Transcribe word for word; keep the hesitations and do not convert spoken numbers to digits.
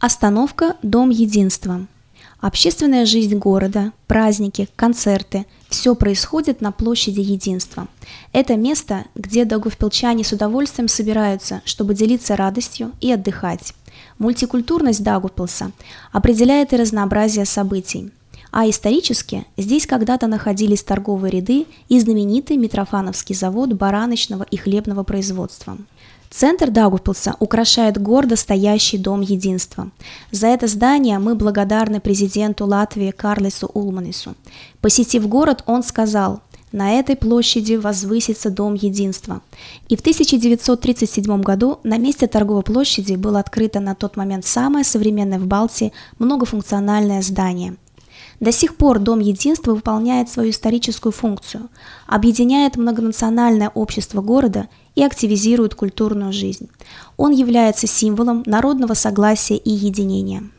Остановка «Дом единства». Общественная жизнь города, праздники, концерты – все происходит на площади Единства. Это место, где даугавпилчане с удовольствием собираются, чтобы делиться радостью и отдыхать. Мультикультурность Даугавпилса определяет и разнообразие событий. А исторически здесь когда-то находились торговые ряды и знаменитый Митрофановский завод бараночного и хлебного производства. Центр Даугавпилса украшает гордо стоящий Дом единства. За это здание мы благодарны президенту Латвии Карлису Улманису. Посетив город, он сказал: «На этой площади возвысится Дом единства». И в тысяча девятьсот тридцать седьмом году на месте торговой площади было открыто на тот момент самое современное в Балтии многофункциональное здание. До сих пор Дом единства выполняет свою историческую функцию, объединяет многонациональное общество города и активизирует культурную жизнь. Он является символом народного согласия и единения.